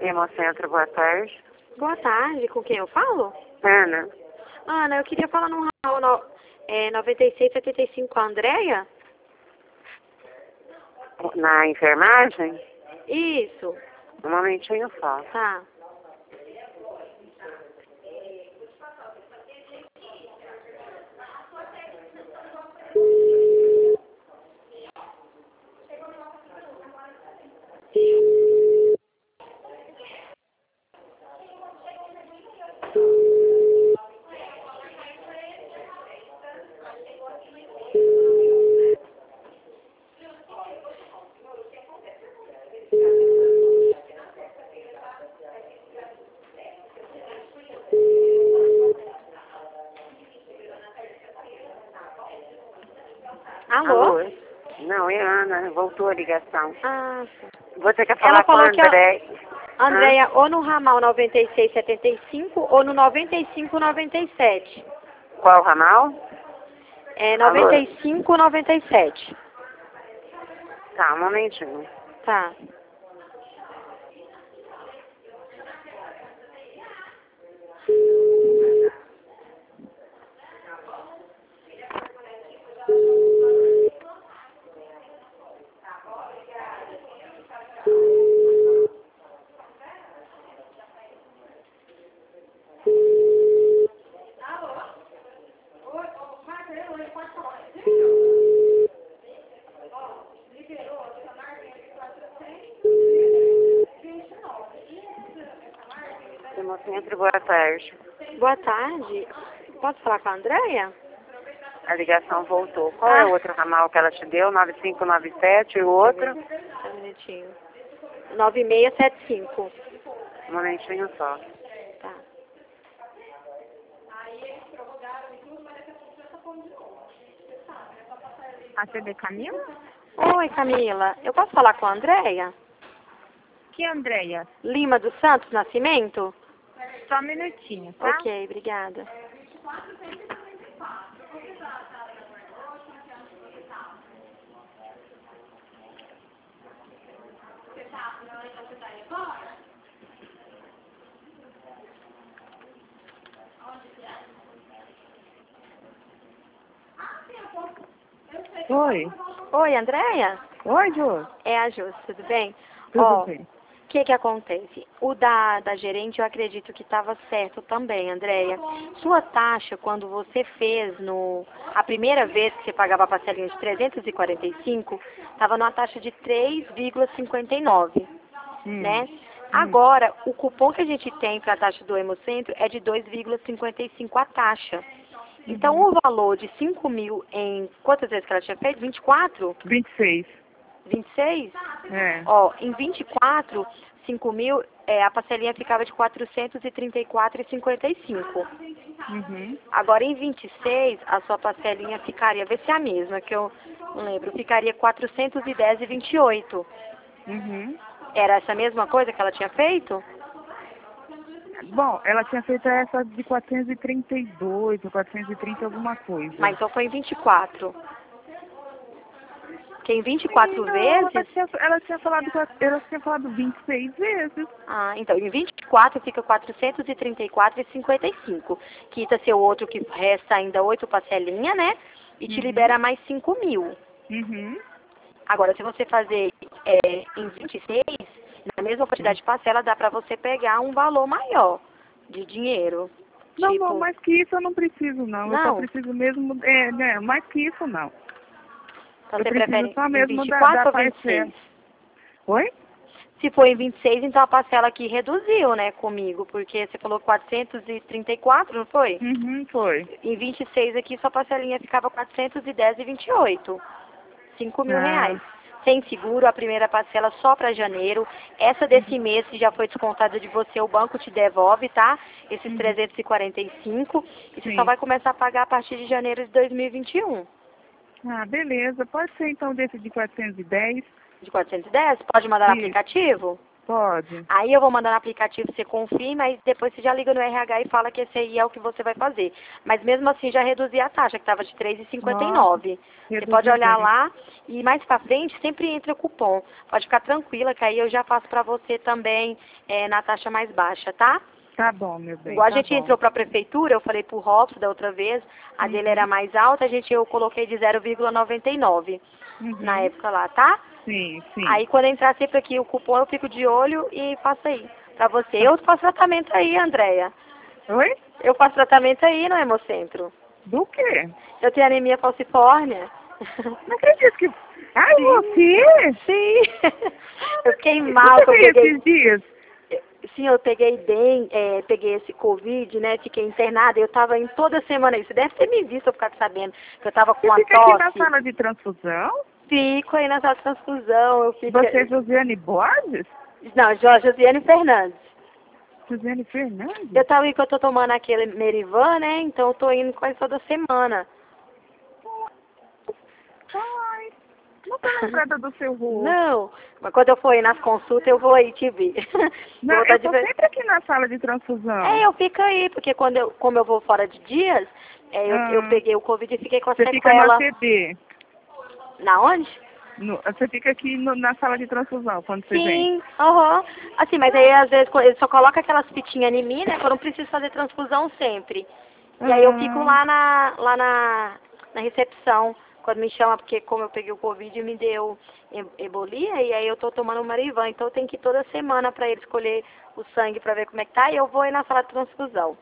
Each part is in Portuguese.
Hemocentro, boa tarde. Boa tarde, com quem eu falo? Ana, Ana, eu queria falar num ramal 9675 com a Andréia? na enfermagem? Isso, Um momentinho só. tá. Alô? Não, é Ana, voltou a ligação. Ah, Você quer ela falar com a falou que André? Andréia ou no ramal 9675 ou no 9597. Qual ramal? É Alô? 9597. Tá, um momentinho. Tá. Hemocentro, boa tarde. Boa tarde. Posso falar com a Andréia? A ligação voltou. Qual é o outro ramal que ela te deu? 9597 e o outro? Só um minutinho. 9675. Um momentinho só. Tá. A CD Camila? Oi, Camila. Eu posso falar com a Andréia? Que Andréia? Lima dos Santos Nascimento? Só um minutinho, tá? Ok, obrigada. Oi. Oi, Andréia? Oi, Jô. É a Jus, tudo bem? Tudo bem. O que acontece? O da gerente eu acredito que estava certo também, Andréia. Sua taxa, quando você fez a primeira vez que você pagava a parcelinha de 345, estava numa taxa de 3,59, né? Agora, o cupom que a gente tem para a taxa do Hemocentro é de 2,55 a taxa. Então, o valor de 5 mil em... Quantas vezes que ela tinha feito? 24? 26. 26? É. Ó, em 24, 5 mil, a parcelinha ficava de 434,55. Uhum. Agora, em 26, a sua parcelinha ficaria, vê se é a mesma, que eu não lembro, ficaria 410,28. Uhum. Era essa mesma coisa que ela tinha feito? Bom, ela tinha feito essa de 432 ou 430 alguma coisa. Mas então foi em 24. Porque em 24 vezes... Ela tinha falado 26 vezes. Ah, então, em 24 fica 434,55. Quita seu outro que resta ainda 8 parcelinhas, né? E te libera mais 5 mil. Uhum. Agora, se você fazer em 26, na mesma quantidade de parcela, dá pra você pegar um valor maior de dinheiro. Não, Tipo, não, mais que isso eu não preciso, não. Eu só não? preciso mesmo, mais que isso, não. Então Eu você preciso prefere só em mesmo 24 da ou parcela. 26? Oi? Se for em 26, então a parcela aqui reduziu, né, comigo, porque você falou 434, não foi? Uhum, foi. Em 26 aqui, sua parcelinha ficava 410,28. 5 mil reais. Sem seguro, a primeira parcela só para janeiro. Essa desse mês, que já foi descontada de você, o banco te devolve, tá? Esses 345. E você só vai começar a pagar a partir de janeiro de 2021. Ah, beleza. Pode ser então desse de 410? De 410? Pode mandar no Isso. aplicativo? Pode. Aí eu vou mandar no aplicativo, você confirma, aí depois você já liga no RH e fala que esse aí é o que você vai fazer. Mas mesmo assim já reduzi a taxa, que estava de R$3,59. Você pode olhar bem. lá e mais pra frente sempre entra o cupom. Pode ficar tranquila que aí eu já faço pra você também na taxa mais baixa, tá? Tá bom, meu bem. Igual a tá gente bom. entrou pra prefeitura, eu falei pro Robson da outra vez, a dele era mais alta, eu coloquei de 0,99 na época lá, tá? Sim, sim. Aí quando entrar sempre aqui o cupom, eu fico de olho e faço aí pra você. Eu faço tratamento aí, Andréia. Oi? Eu faço tratamento aí no Hemocentro. Do quê? Eu tenho anemia falciforme. Não acredito que... Ai, Sim. você? Sim. Eu fiquei Você mal, que eu veio peguei... esses dias? Sim, eu peguei esse Covid, né? Fiquei internada. Eu tava indo toda semana aí. Você deve ter me visto, eu ficar sabendo que eu tava com Você uma fica aqui na tosse. sala de transfusão? Fico aí nessa transfusão. Eu fico... Você é Josiane Borges? Não, Josiane Fernandes. Josiane Fernandes? Eu tô tomando aquele Merivan, né? Então eu tô indo quase toda semana. Ai, não tô lembrada do seu rosto. Não, mas quando eu for ir nas consultas, eu vou aí te ver. Não, Vou eu de tô ver. sempre aqui na sala de transfusão. Eu fico aí, porque como eu vou fora de dias, eu peguei o Covid e fiquei com a Você fica no sequela. ATB. Na onde? Você fica aqui na sala de transfusão quando você vem. Sim, aham. Assim, mas aí às vezes ele só coloca aquelas fitinhas em mim, né? Que eu não preciso fazer transfusão sempre. E aí eu fico lá na recepção, quando me chama, porque como eu peguei o Covid, me deu ebolia, e aí eu tô tomando Marivan. Então eu tenho que ir toda semana pra ele escolher o sangue pra ver como é que tá, e eu vou ir na sala de transfusão.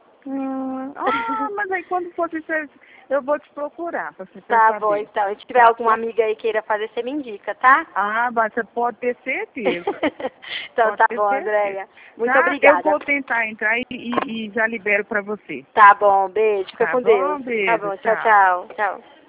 Mas aí quando for você, eu vou te procurar pra você Tá saber. bom, então. Se tiver alguma amiga aí que queira fazer, você me indica, tá? Mas você pode ter certeza. Então Pode tá ter bom, certeza. Andréia. Muito Tá? obrigada. Eu vou tentar entrar e já libero pra você. Tá bom, beijo. Fica Tá com bom? Deus. Tá Beijo, bom, tchau, tchau. tchau. Tchau.